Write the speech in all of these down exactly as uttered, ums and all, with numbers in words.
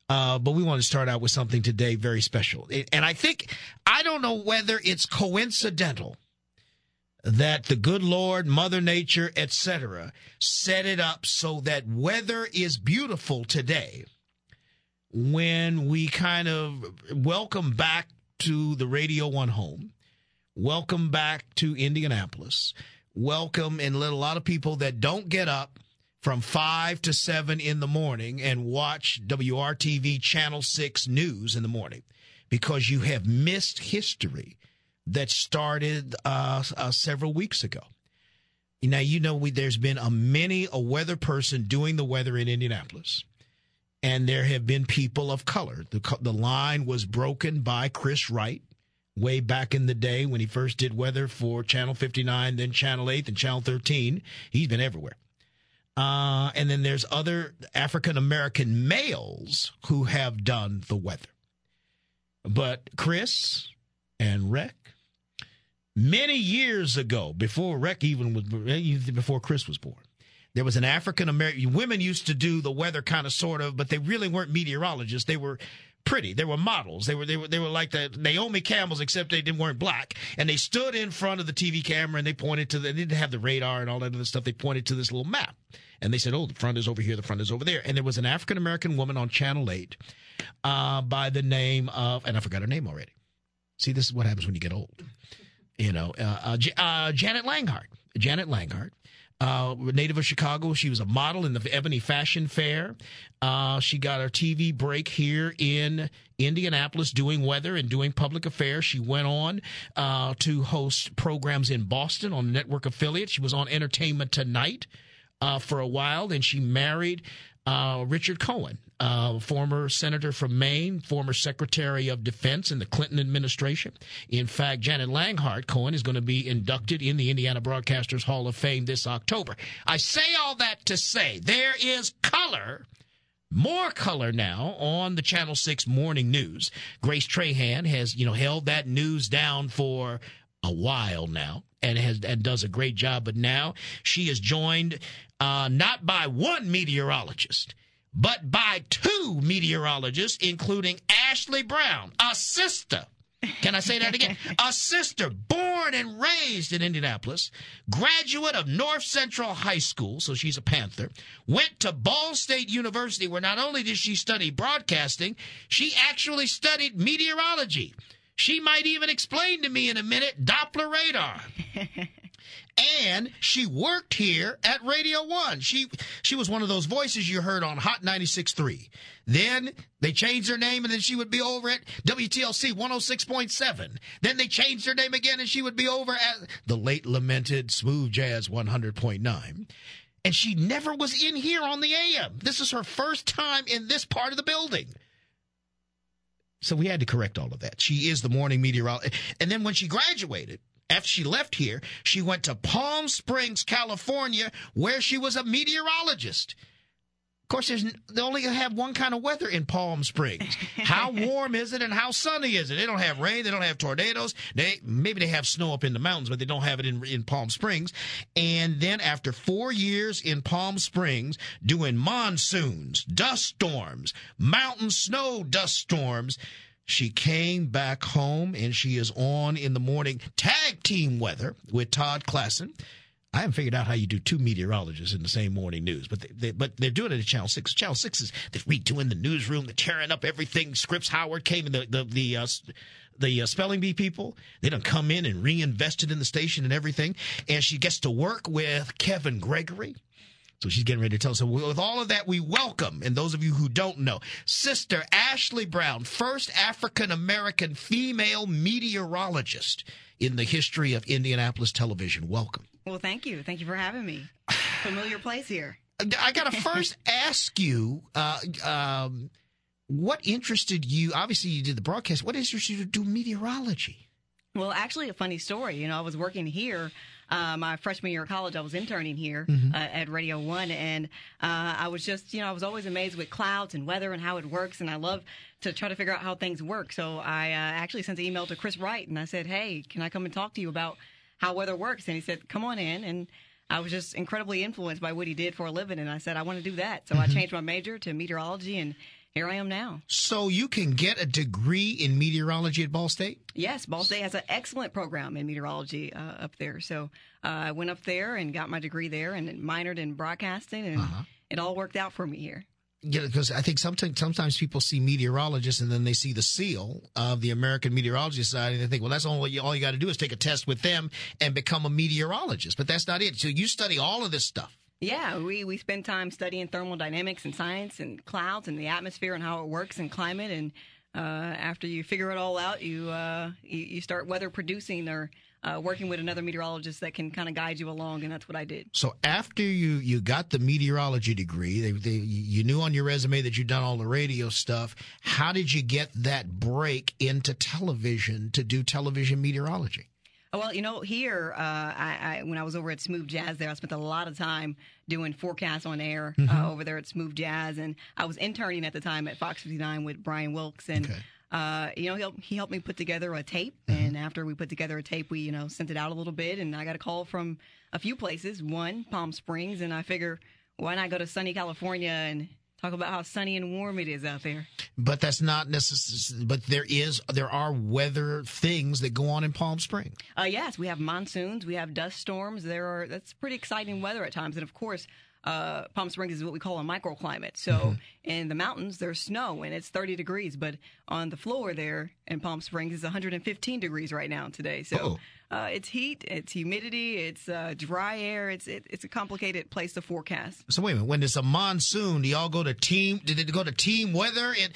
Uh, but we want to start out with something today very special. And I think, I don't know whether it's coincidental that the good Lord, Mother Nature, et cetera, set it up so that weather is beautiful today when we kind of welcome back to the Radio One home, welcome back to Indianapolis, welcome and let a lot of people that don't get up from five to seven in the morning and watch W R T V Channel six News in the morning because you have missed history that started uh, uh, several weeks ago. Now, you know, we, there's been a many a weather person doing the weather in Indianapolis, and there have been people of color. The, the line was broken by Chris Wright way back in the day when he first did weather for Channel fifty-nine, then Channel eight, and Channel thirteen. He's been everywhere. Uh, and then there's other African-American males who have done the weather. But Chris and Rec, many years ago, before Rec even was, before Chris was born, there was an African-American, women used to do the weather kind of sort of, but they really weren't meteorologists. They were pretty. They were models. They were they were they were like the Naomi Campbells, except they didn't weren't black. And they stood in front of the T V camera and they pointed to the, they didn't have the radar and all that other stuff. They pointed to this little map. And they said, oh, the front is over here, the front is over there. And there was an African-American woman on Channel eight uh, by the name of, and I forgot her name already. See, this is what happens when you get old. You know, uh, uh, J- uh, Janet Langhart. Janet Langhart. Uh, native of Chicago. She was a model in the Ebony Fashion Fair. Uh, she got her T V break here in Indianapolis doing weather and doing public affairs. She went on uh, to host programs in Boston on network affiliates. She was on Entertainment Tonight uh, for a while. Then she married uh, Richard Cohen, uh, former senator from Maine, former Secretary of Defense in the Clinton administration. In fact, Janet Langhart Cohen is going to be inducted in the Indiana Broadcasters Hall of Fame this October. I say all that to say there is color, more color now on the Channel six Morning News. Grace Trahan has, you know, held that news down for a while now and has and does a great job. But now she is joined uh, not by one meteorologist, but by two meteorologists, including Ashley Brown, a sister. Can I say that again? A sister born and raised in Indianapolis, graduate of North Central High School, so she's a Panther, went to Ball State University, where not only did she study broadcasting, she actually studied meteorology. She might even explain to me in a minute Doppler radar. And she worked here at Radio One. She she was one of those voices you heard on Hot ninety-six point three. Then they changed her name, and then she would be over at W T L C one oh six point seven. Then they changed her name again, and she would be over at the late lamented Smooth Jazz one hundred point nine. And she never was in here on the A M. This is her first time in this part of the building. So we had to correct all of that. She is the morning meteorologist. And then when she graduated, after she left here, she went to Palm Springs, California, where she was a meteorologist. Of course, there's, they only have one kind of weather in Palm Springs. How warm is it and how sunny is it? They don't have rain. They don't have tornadoes. They maybe they have snow up in the mountains, but they don't have it in, in Palm Springs. And then after four years in Palm Springs doing monsoons, dust storms, mountain snow dust storms, she came back home, and she is on in the morning tag team weather with Todd Klassen. I haven't figured out how you do two meteorologists in the same morning news, but they, they, but they're doing it at Channel six. Channel six is they're redoing the newsroom, they're tearing up everything. Scripps Howard came in, the the the, uh, the uh, spelling bee people. They done come in and reinvested in the station and everything, and she gets to work with Kevin Gregory. So she's getting ready to tell us. So with all of that, we welcome, and those of you who don't know, Sister Ashley Brown, first African-American female meteorologist in the history of Indianapolis television. Welcome. Well, thank you. Thank you for having me. Familiar place here. I got to first ask you, uh, um, what interested you? Obviously, you did the broadcast. What interested you to do meteorology? Well, actually, a funny story. You know, I was working here. Uh, my freshman year of college, I was interning here mm-hmm. uh, at Radio One, and uh, I was just, you know, I was always amazed with clouds and weather and how it works, and I love to try to figure out how things work. So I uh, actually sent an email to Chris Wright, and I said, hey, can I come and talk to you about how weather works? And he said, come on in, and I was just incredibly influenced by what he did for a living, and I said, I want to do that. So mm-hmm. I changed my major to meteorology and here I am now. So you can get a degree in meteorology at Ball State? Yes, Ball State has an excellent program in meteorology uh, up there. So uh, I went up there and got my degree there and minored in broadcasting, and uh-huh. it all worked out for me here. Yeah, because I think sometimes sometimes people see meteorologists and then they see the seal of the American Meteorology Society and they think, well, that's all you, all you got to do is take a test with them and become a meteorologist. But that's not it. So you study all of this stuff. Yeah, we, we spend time studying thermodynamics and science and clouds and the atmosphere and how it works and climate. And uh, after you figure it all out, you, uh, you, you start weather producing or Uh, working with another meteorologist that can kind of guide you along, and that's what I did. So after you, you got the meteorology degree, they, they, you knew on your resume that you'd done all the radio stuff. How did you get that break into television to do television meteorology? Well, you know, here, uh, I, I, when I was over at Smooth Jazz there, I spent a lot of time doing forecasts on air mm-hmm. uh, over there at Smooth Jazz, and I was interning at the time at Fox fifty-nine with Brian Wilkes, and okay. Uh, you know, he helped, he helped me put together a tape, mm-hmm. and after we put together a tape, we, you know, sent it out a little bit, and I got a call from a few places. One, Palm Springs, and I figure, why not go to sunny California and talk about how sunny and warm it is out there? But that's not necessary. But there is, there are weather things that go on in Palm Springs. Uh, yes, we have monsoons, we have dust storms. There are that's pretty exciting weather at times, and of course. Uh, Palm Springs is what we call a microclimate. So mm-hmm. in the mountains, there's snow and it's thirty degrees. But on the floor there in Palm Springs, it's one hundred fifteen degrees right now today. So uh, it's heat, it's humidity, it's uh, dry air. It's it, it's a complicated place to forecast. So wait a minute. When it's a monsoon, do y'all go to team? Did it go to team weather? It,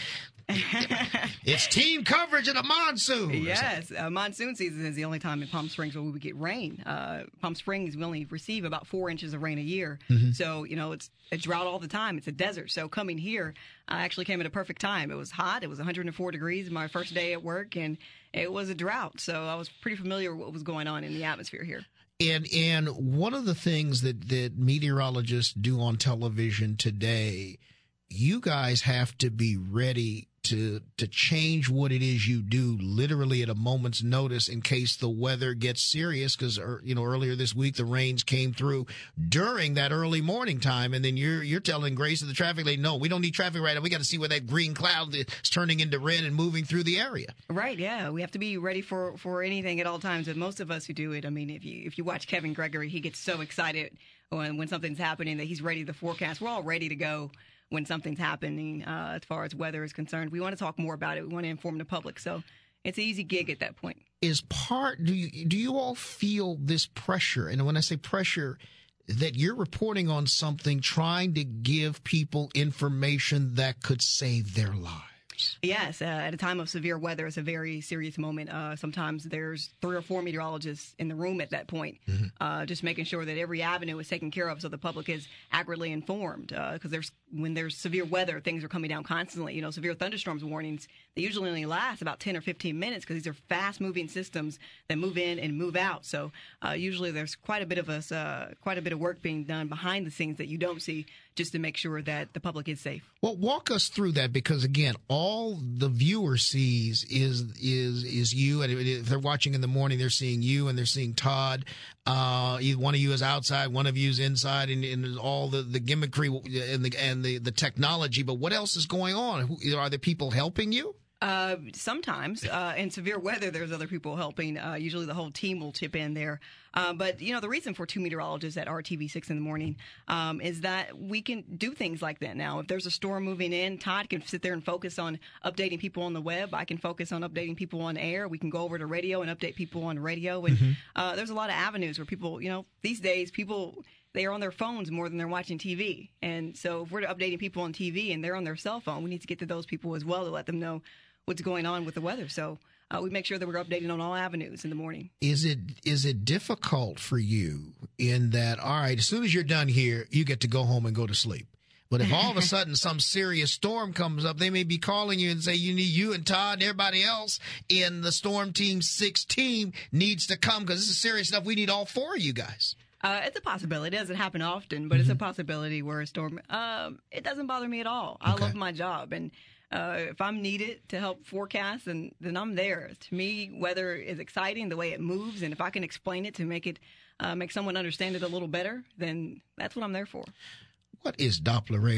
it's team coverage in a monsoon. Yes, uh, monsoon season is the only time in Palm Springs where we would get rain. Uh, Palm Springs, we only receive about four inches of rain a year. Mm-hmm. So, you know, it's a drought all the time. It's a desert. So coming here, I actually came at a perfect time. It was hot. It was one hundred four degrees my first day at work, and it was a drought. So I was pretty familiar with what was going on in the atmosphere here. And and one of the things that, that meteorologists do on television today, you guys have to be ready to to change what it is you do literally at a moment's notice in case the weather gets serious, because you know earlier this week the rains came through during that early morning time, and then you're you're telling Grace of the traffic lady, no, we don't need traffic right now. We got to see where that green cloud is turning into red and moving through the area. Right, yeah, we have to be ready for for anything at all times. And most of us who do it, I mean, if you if you watch Kevin Gregory, he gets so excited when when something's happening that he's ready to forecast. We're all ready to go when something's happening uh, as far as weather is concerned. We want to talk more about it. We want to inform the public. So it's an easy gig at that point. Is part, do you, do you all feel this pressure? And when I say pressure, that you're reporting on something, trying to give people information that could save their lives? Yes, uh, at a time of severe weather, it's a very serious moment. Uh, sometimes there's three or four meteorologists in the room at that point, mm-hmm. uh, just making sure that every avenue is taken care of so the public is accurately informed. Because uh, there's when there's severe weather, things are coming down constantly. You know, severe thunderstorms warnings, they usually only last about ten or fifteen minutes because these are fast-moving systems that move in and move out. So uh, usually there's quite a bit of us, uh, quite a bit of work being done behind the scenes that you don't see, just to make sure that the public is safe. Well, walk us through that, because again, all the viewer sees is is is you, and if they're watching in the morning, they're seeing you and they're seeing Todd. Uh, one of you is outside, one of you is inside, and, and all the, the gimmickry and the and the, the technology. But what else is going on? Who, are there people helping you? Uh, sometimes uh, in severe weather, there's other people helping. Uh, usually the whole team will chip in there. Uh, but, you know, the reason for two meteorologists at R T V six in the morning um, is that we can do things like that now. If there's a storm moving in, Todd can sit there and focus on updating people on the web. I can focus on updating people on air. We can go over to radio and update people on radio. And mm-hmm. uh, there's a lot of avenues where people, you know, these days people – they are on their phones more than they're watching T V. And so if we're updating people on T V and they're on their cell phone, we need to get to those people as well to let them know what's going on with the weather. So uh, we make sure that we're updating on all avenues in the morning. Is it is it difficult for you in that, all right, as soon as you're done here, you get to go home and go to sleep? But if all of a sudden some serious storm comes up, they may be calling you and say, you need you and Todd and everybody else in the Storm Team six team needs to come because this is serious stuff. We need all four of you guys. Uh, it's a possibility. It doesn't happen often, but mm-hmm. it's a possibility where a storm, um, it doesn't bother me at all. I okay. love my job. And uh, if I'm needed to help forecast, then, then I'm there. To me, weather is exciting, the way it moves. And if I can explain it to make it, uh, make someone understand it a little better, then that's what I'm there for. What is Doppler radar?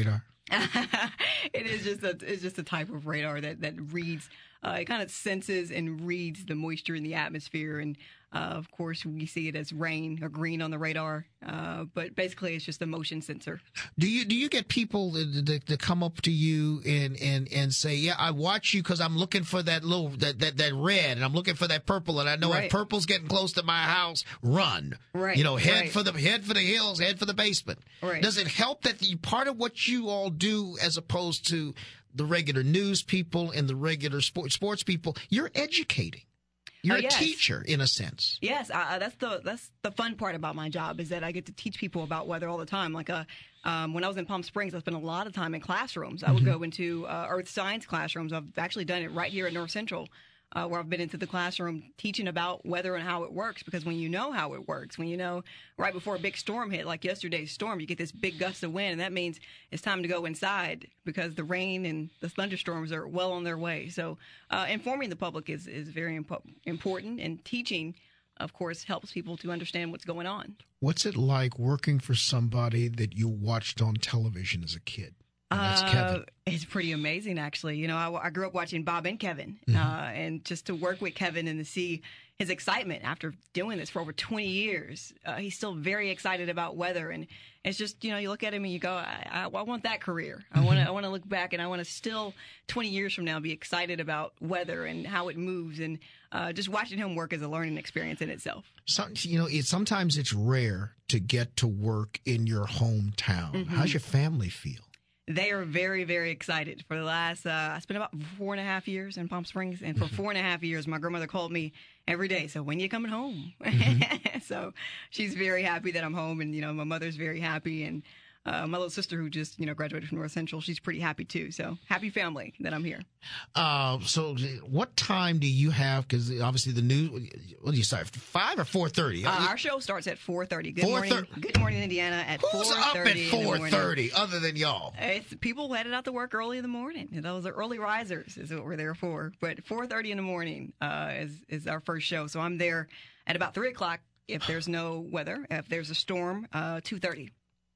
It is just a it's just a type of radar that that reads. Uh, it kind of senses and reads the moisture in the atmosphere, and uh, of course we see it as rain or green on the radar. Uh, but basically, it's just a motion sensor. Do you do you get people to, to come up to you and, and, and say, "Yeah, I watch you because I'm looking for that little that, that, that red, and I'm looking for that purple, and I know Right. if purple's getting close to my house, run." Right. You know, head Right. for the head for the hills, head for the basement. Right. Does it help that the part of what you all do, as opposed to the regular news people and the regular sports sports people, you're educating. You're Oh, a yes. teacher in a sense. Yes, uh, that's the that's the fun part about my job is that I get to teach people about weather all the time. Like uh, um, when I was in Palm Springs, I spent a lot of time in classrooms. I would Mm-hmm. go into uh, earth science classrooms. I've actually done it right here at North Central, uh, where I've been into the classroom teaching about weather and how it works. Because when you know how it works, when you know right before a big storm hit, like yesterday's storm, you get this big gust of wind, and that means it's time to go inside because the rain and the thunderstorms are well on their way. So uh, informing the public is, is very impo- important, and teaching, of course, helps people to understand what's going on. What's it like working for somebody that you watched on television as a kid? And that's Kevin. Uh, it's pretty amazing, actually. You know, I, I grew up watching Bob and Kevin, Mm-hmm. uh, and just to work with Kevin and to see his excitement after doing this for over twenty years. Uh, he's still very excited about weather, and it's just, you know, you look at him and you go, I, I, I want that career. I want to, I want to look back, and I want to still twenty years from now be excited about weather and how it moves, and uh, just watching him work is a learning experience in itself. Some, you know, it, sometimes it's rare to get to work in your hometown. Mm-hmm. How's your family feel? They are very, very excited. For the last, uh, I spent about four and a half years in Palm Springs, and for four and a half years, my grandmother called me every day. So when you coming home? Mm-hmm. So she's very happy that I'm home, and you know, my mother's very happy, and uh, my little sister who just you know graduated from North Central, she's pretty happy too. So happy family that I'm here. Uh, so what time do you have? Because obviously the news. What do you start? Five or four thirty? Uh, our show starts at four thirty. Good four morning, thirty. Good morning, Indiana. At Who's four up at thirty. four thirty other than y'all? It's people headed out to work early in the morning. Those are early risers is what we're there for. But four thirty in the morning uh, is is our first show. So I'm there at about three o'clock if there's no weather. If there's a storm, uh, two thirty.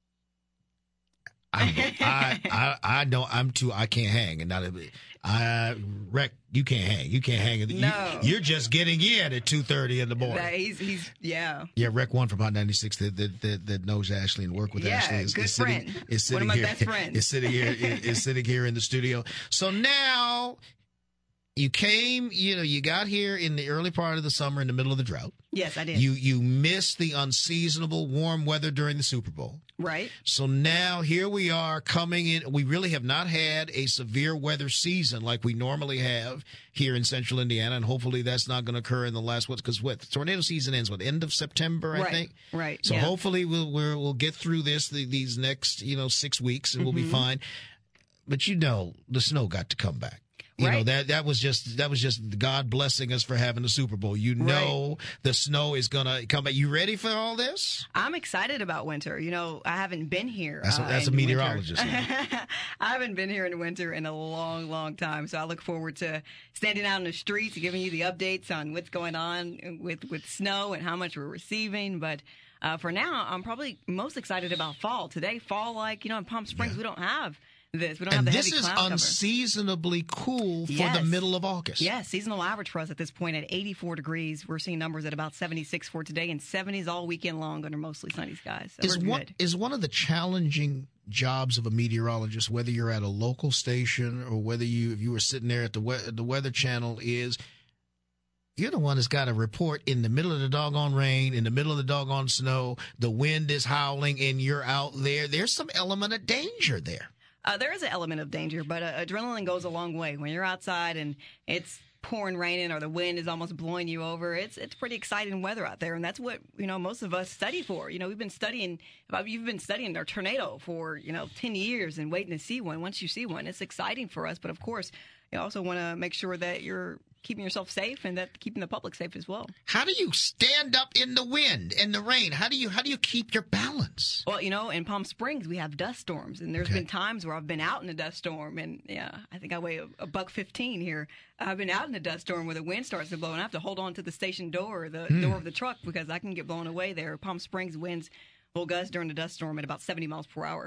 I, I, I, I know I'm too. I can't hang, and not. I Rec, you can't hang. You can't hang. No. You, you're just getting in at two thirty in the morning. That he's he's yeah. Yeah, Rec One from Hot ninety-six that, that that that knows Ashley and work with Yeah, Ashley is, good is sitting friend. is sitting One of my here best friends. is sitting here is, is sitting here in the studio. So now you came, you know, you got here in the early part of the summer in the middle of the drought. Yes, I did. You you missed the unseasonable warm weather during the Super Bowl. Right. So now here we are coming in. We really have not had a severe weather season like we normally have here in central Indiana, and hopefully that's not going to occur in the last what because what tornado season ends what end of September, I Right. think. Right. So yeah. hopefully we'll we'll, we'll get through this the, these next you know six weeks and we'll Mm-hmm. be fine. But you know the snow got to come back. You know Right. that that was just that was just God blessing us for having the Super Bowl. You know the snow is gonna come back. You ready for all this? I'm excited about winter. You know, I haven't been here. That's a, uh, that's a in winter. meteorologist. I haven't been here in winter in a long, long time. So I look forward to standing out in the streets, giving you the updates on what's going on with, with snow and how much we're receiving. But uh, for now, I'm probably most excited about fall. Today, fall, like, you know, in Palm Springs, Yeah. we don't have this. We don't And have the this heavy is cloud cover. unseasonably cool for Yes. the middle of August. Yeah, seasonal average for us at this point at eighty-four degrees. We're seeing numbers at about seventy-six for today and seventies all weekend long under mostly sunny skies. So Is we're one good. is one of the challenging jobs of a meteorologist, whether you're at a local station or whether you if you were sitting there at the we- the Weather Channel, is you're the one that's got to report in the middle of the doggone rain, in the middle of the doggone snow. The wind is howling, and you're out there. There's some element of danger there. Uh, there is an element of danger, but uh, adrenaline goes a long way. When you're outside and it's pouring raining or the wind is almost blowing you over, it's it's pretty exciting weather out there, and that's what you know most of us study for. You know, we've been studying. You've been studying a tornado for you know ten years and waiting to see one. Once you see one, it's exciting for us. But of course, you also want to make sure that you're keeping yourself safe and that keeping the public safe as well. How do you stand up in the wind and the rain? How do you how do you keep your balance? Well, you know, in Palm Springs, we have dust storms, and there's Okay. been times where I've been out in a dust storm, and yeah, I think I weigh a, a buck fifteen here. I've been out in a dust storm where the wind starts to blow, and I have to hold on to the station door, or the Hmm. door of the truck, because I can get blown away there. Palm Springs winds will gust during the dust storm at about seventy miles per hour.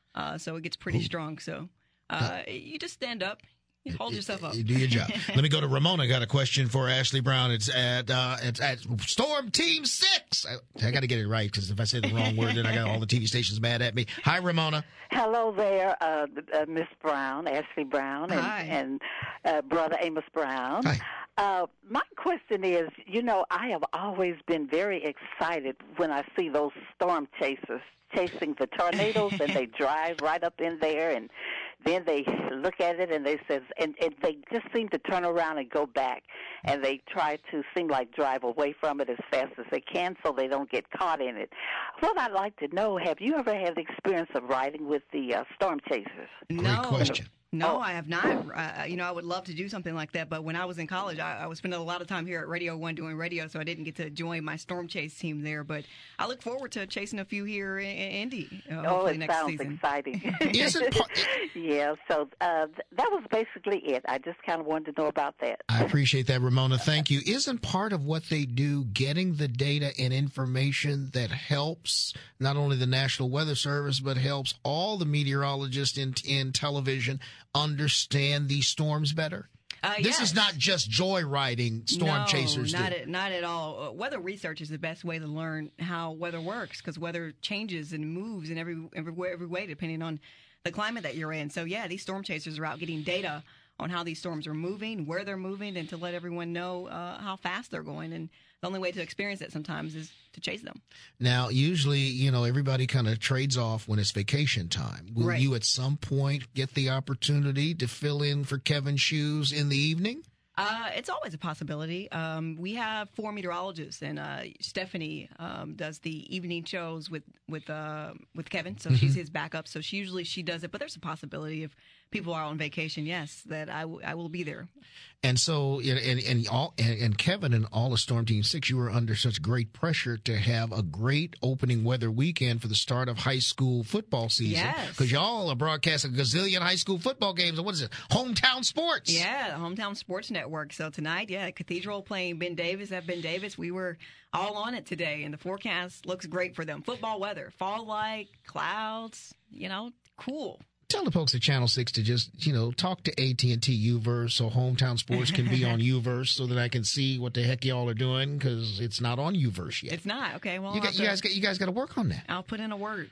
uh, so it gets pretty Ooh. strong. So uh, you just stand up. You hold yourself up. You do your job. Let me go to Ramona. Got a question for Ashley Brown. It's at uh, it's at Storm Team Six. I, I got to get it right because if I say the wrong word, then I got all the T V stations mad at me. Hi, Ramona. Hello there, uh, uh, Miss Brown, Ashley Brown, and, Hi. and uh, Brother Amos Brown. Hi. Uh, my question is, you know, I have always been very excited when I see those storm chasers chasing the tornadoes, and they drive right up in there, and then they look at it, and they says, and, and they just seem to turn around and go back, and they try to seem like drive away from it as fast as they can so they don't get caught in it. What I'd like to know, have you ever had the experience of riding with the uh, storm chasers? Great No. question. No, Oh. I have not. Uh, you know, I would love to do something like that, but when I was in college, I, I was spending a lot of time here at Radio One doing radio, so I didn't get to join my storm chase team there. But I look forward to chasing a few here in, in Indy. Uh, Oh, hopefully it next sounds season. exciting. Isn't part- yeah, so uh, th- that was basically it. I just kind of wanted to know about that. I appreciate that, Ramona. Thank you. Isn't part of what they do getting the data and information that helps not only the National Weather Service, but helps all the meteorologists in, in television understand these storms better? Uh, This yes. is not just joyriding storm no, chasers. not do. at, not at all. Uh, weather research is the best way to learn how weather works because weather changes and moves in every every way, every way depending on the climate that you're in. So yeah, these storm chasers are out getting data on how these storms are moving, where they're moving, and to let everyone know uh, how fast they're going. And the only way to experience it sometimes is to chase them. Now, usually, you know, everybody kind of trades off when it's vacation time. Will Right. you at some point get the opportunity to fill in for Kevin Shoes in the evening? Uh, it's always a possibility. Um, we have four meteorologists, and uh, Stephanie um, does the evening shows with with uh, with Kevin, so she's his backup. So she usually she does it, but there's a possibility if people are on vacation, yes, that I, w- I will be there. And so, and and all and, and Kevin and all of Storm Team Six, you were under such great pressure to have a great opening weather weekend for the start of high school football season. Yes. Because y'all are broadcasting a gazillion high school football games. And what is it? Hometown Sports. Yeah, the Hometown Sports Network. So tonight, yeah, Cathedral playing Ben Davis at Ben Davis. We were all on it today, and the forecast looks great for them. Football weather, fall-like, clouds, you know, cool. Tell the folks at Channel six to just, you know, talk to A T and T Uverse so Hometown Sports can be on Uverse so that I can see what the heck y'all are doing because it's not on Uverse yet. It's not. Okay, well, You, I'll got, have you to- guys got you guys got to work on that. I'll put in a word.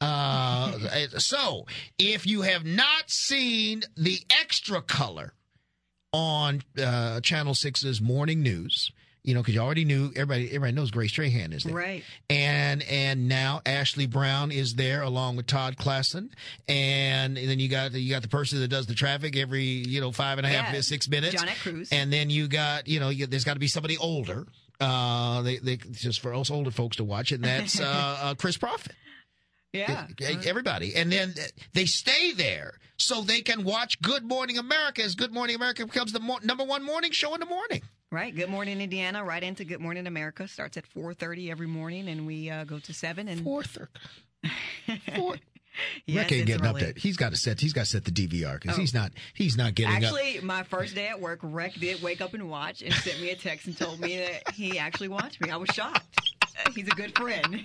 Uh, so if you have not seen the extra color on uh, Channel six's morning news, you know, because you already knew everybody. Everybody knows Grace Trahan is there, Right? And and now Ashley Brown is there along with Todd Klassen, and then you got you got the person that does the traffic every you know five and a half Yeah, six minutes, Jonette Cruz. and then you got you know you, there's got to be somebody older. Uh, they they just for us older folks to watch it, and that's uh, uh Chris Prophet. Yeah. Everybody. And then they stay there so they can watch Good Morning America as Good Morning America becomes the mo- number one morning show in the morning. Right. Good Morning Indiana, right into Good Morning America. Starts at four thirty every morning, and we uh, go to seven. And four thirty. Four. Yes, Rick ain't it's getting up early. there. He's got to set. He's got to set the D V R because Oh. he's not. He's not getting up. Actually, my first day at work, Rec did wake up and watch and sent me a text and told me that he actually watched me. I was shocked. He's a good friend.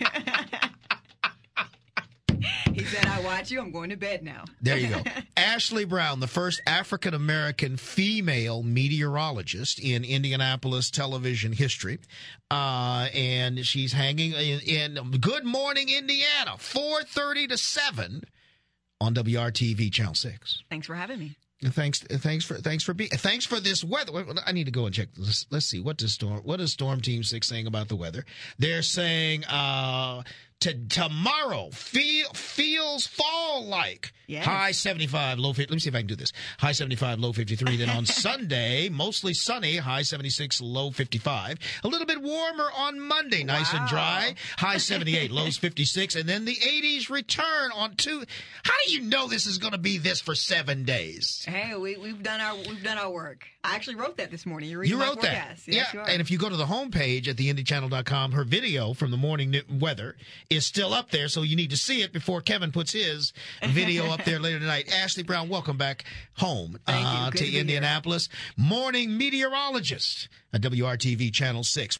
He said, I watch you. I'm going to bed now. There you go. Ashley Brown, the first African-American female meteorologist in Indianapolis television history. Uh, and she's hanging in, in Good Morning Indiana, four thirty to seven on W R T V Channel six. Thanks for having me. Thanks, thanks for thanks for being thanks for this weather. I need to go and check. Let's, let's see what does storm what is Storm Team Six saying about the weather? They're saying uh, to tomorrow feel feels fall like. Yes. High seventy-five, low fifty. Let me see if I can do this. High seventy-five, low fifty-three. Then on Sunday, mostly sunny, high seventy-six, low fifty-five. A little bit warmer on Monday, nice Wow. and dry. High seventy-eight, lows fifty-six, and then the eighties return on two. How do you know this is going to be this for seven days? Hey, we, we've done our we've done our work. I actually wrote that this morning. You read You my wrote that. forecast. Yes, yeah. you are. And if you go to the homepage at the indy channel dot com, her video from the morning new- weather is still up there. So you need to see it before Kevin puts his video up there later tonight. Ashley Brown, welcome back home Thank you. uh, Good to to be here. Indianapolis. Morning meteorologist at W R T V Channel six.